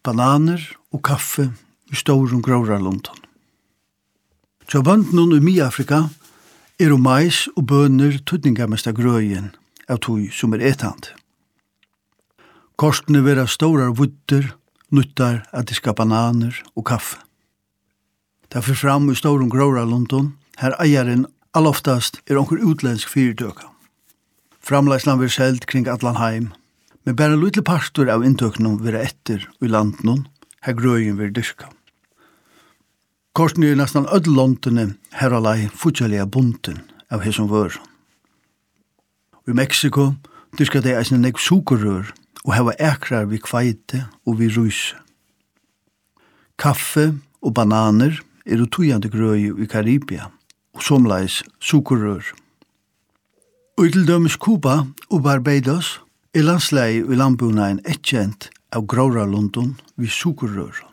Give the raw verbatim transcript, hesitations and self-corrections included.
bananer og kaffe i storum grårarlundan. Tja bøndnun i Mid-Afrika er og mais og bønner tydningamesta grøyen av tog som er etand. Korstene vera stórar vudder, nuttar at diska bananer og kaffe. Det fyrir fram i storum grårarlundan, her eieren alloftast er onkur utlensk fyrirtøka. Framleislan vir selt kring allan heim, men bare lille partur av inntøknum vera etter i landnum, her grøyen vir dyrka. Korstene er nesten ødlåntene her alai futsalega bunten av hesum vörun. I Mexico dyrka de eisne nek sukerrør og heva ekrar vi kveite og vi rus. Kaffe og bananer er utujande grøy i Karibia, og somleis sukerrør. Og til dømes Kuba og Barbados er landsleie i landbunaen etkjent av grårarlundun vi sukerrør.